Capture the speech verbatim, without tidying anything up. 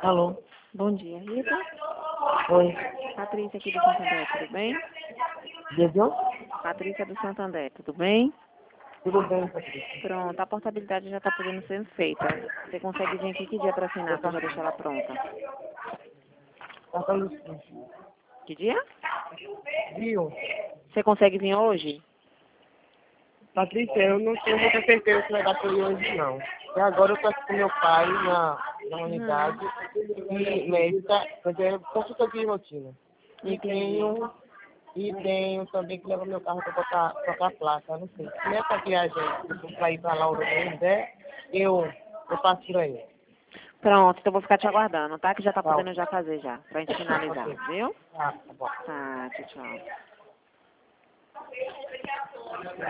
Alô? Bom dia, Rita. Oi. Patrícia aqui do Santander, tudo bem? Entendeu? Patrícia do Santander, tudo bem? Tudo bem, Patrícia. Pronto, a portabilidade já está podendo ser feita. Você consegue vir aqui que dia para assinar, que eu já deixo ela pronta? Passando sim. Que dia? Viu? Você consegue vir hoje? Patrícia, eu não tenho muita certeza se vai dar pra eu ir hoje, não. E agora eu tô aqui com meu pai na, na unidade e médica, fazendo consulta de rotina. E Entendi. tenho, e tenho também que levar meu carro para trocar, trocar a placa, não sei. Se nessa viagem para ir para Laura não der, eu, eu passo por aí. Pronto, então eu vou ficar te aguardando, tá? Que já tá Tá. podendo já fazer já, pra gente finalizar, Ok. viu? Ah, tá bom. Tá, tchau, tchau.